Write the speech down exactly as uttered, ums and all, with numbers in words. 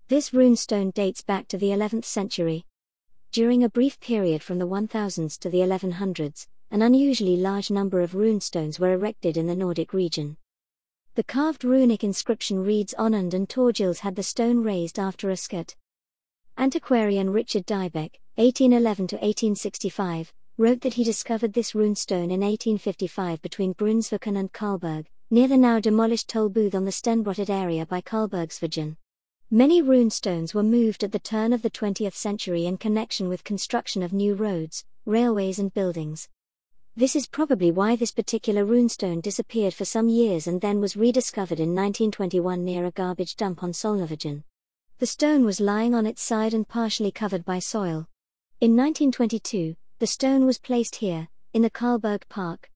This runestone dates back to the eleventh century. During a brief period from the one thousands to the eleven hundreds, an unusually large number of runestones were erected in the Nordic region. The carved runic inscription reads Onund and Torgils had the stone raised after a scut. Antiquarian Richard Dybeck, eighteen eleven to eighteen sixty-five, wrote that he discovered this runestone in eighteen fifty-five between Brunsviken and Karlberg, near the now demolished Tollbooth on the Stenbrottet area by Karlbergsvågen. Many runestones were moved at the turn of the twentieth century in connection with construction of new roads, railways and buildings. This is probably why this particular runestone disappeared for some years and then was rediscovered in nineteen twenty-one near a garbage dump on Solnavågen. The stone was lying on its side and partially covered by soil. In nineteen twenty-two, the stone was placed here, in the Karlberg Park,